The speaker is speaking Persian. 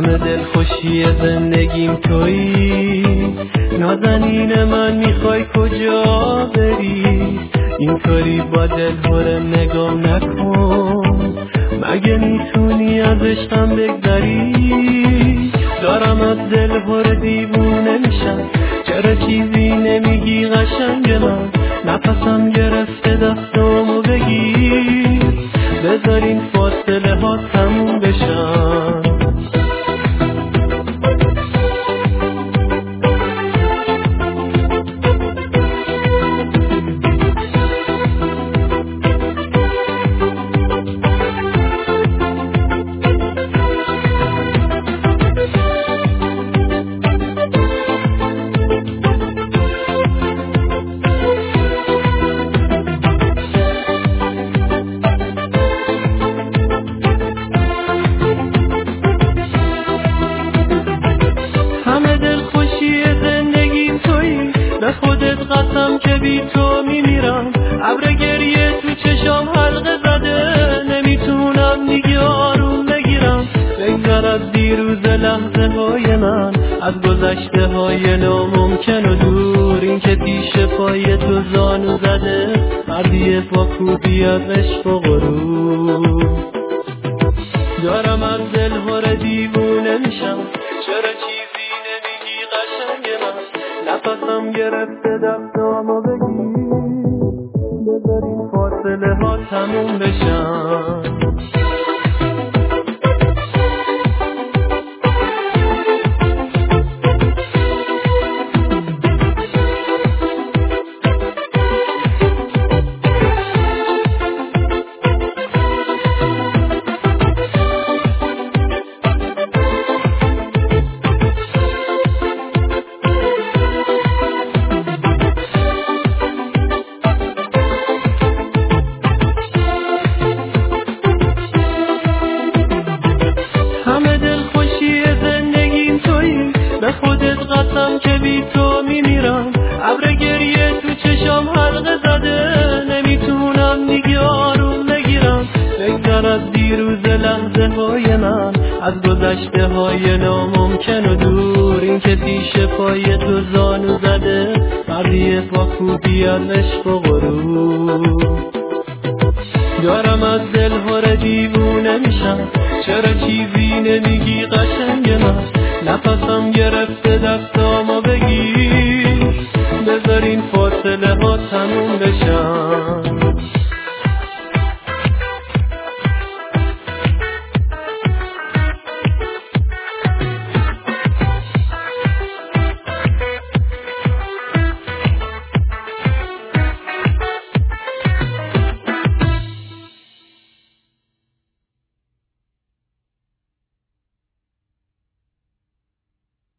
همه دل خوشی زندگیم تویی، نازنین من میخوای کجا بری؟ اینطوری با دل هره نگاه نکن، مگه میتونی از عشقم بگذری؟ دارم از دل هره دیوونه میشم، چرا چیزی نمیگی قشنگ من؟ نفسم گرفته دستامو بگیر، بذار این فاصله ها تموم بشن. به خودت قسم که بی تو میمیرم، ابر گریه تو چشام حلقه زده، نمیتونم دیگه آروم بگیرم. بگذر از دیروز لحظه های من، از گذشته های ناممکن و دور، این که پیش پای تو زانو زده، مردی با خوبی از عشق و غرور. دارم از دل هره دیوونه میشم، چرا چیزی نمیگی قشنگ من؟ نفسم گرفته دستامو بگیر، بذار این فاصله ها تموم بشن. به خودت قسم که بی تو میمیرم، ابر گریه تو چشام حلقه زده، نمیتونم دیگه آروم بگیرم. بگذر از دیروز لحظه های من، از گذشته های ناممکن و دور، این که پیش پای تو زانو زده، مردی با خوبی از عشق و غرور. دارم از دل هره دیوونه میشم، چرا چیزی نمیگی قشنگ من؟ نفسم گرفته دستامو بگیر، بذار این فاصله ها تموم بشن.